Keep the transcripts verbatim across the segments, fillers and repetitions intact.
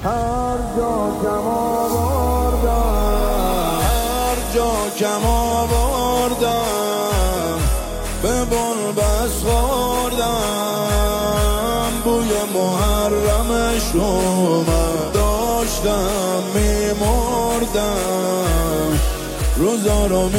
هر جا کم آوردم، هر جا کم آوردم، به بنبست خوردم، بوی محرمش اومد، داشتم میمردم، روزا رو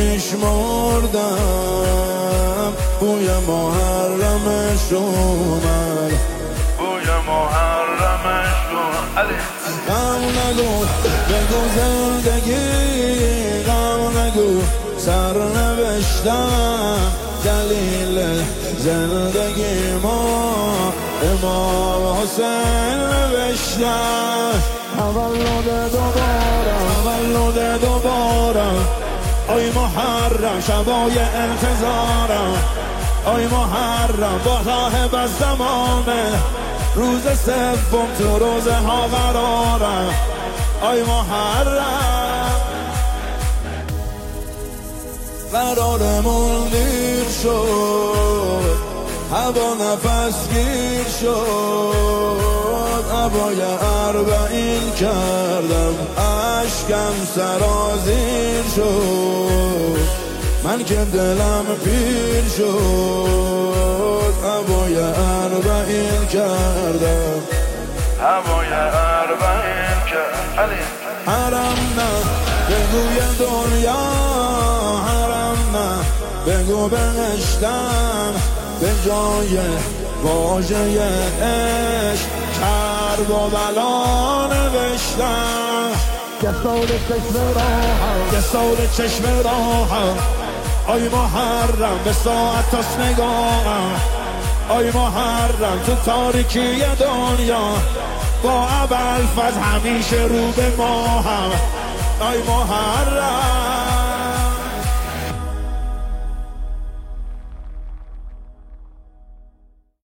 میشمردم، بوی محرمش اومد، بوی محرمش اومد. غم نگو بگو زندگی، غم نگو سرنوشتم، دلیل زندگی ما امام حسین نوشتم. تولد دوباره، تولد دوباره، آی محرم شبای انتظارم، آی محرم با صاحب از زمانه، روز سوم تو روزه ها قرارم، آی محرم قرارمون دیر شد، هوا نفس گیر شد، عبای اربعین کردم، اشکم سرازیر شد، من که دلم پیر شد، عبای اربعین کردم، هوای اربعین کردم. حرم نه بگوی دنیا، حرم نه بگو بهشتم، به جای واژه عشق کرب و بلا نوشتم. یه سال چشم راهم، یه سال چشم راهم، آی محرم به ساعت تاست نگاهم، آی محرم تو تاریکی دنیا، با ابوالفضل همیشه رو به ماهم، آی محرم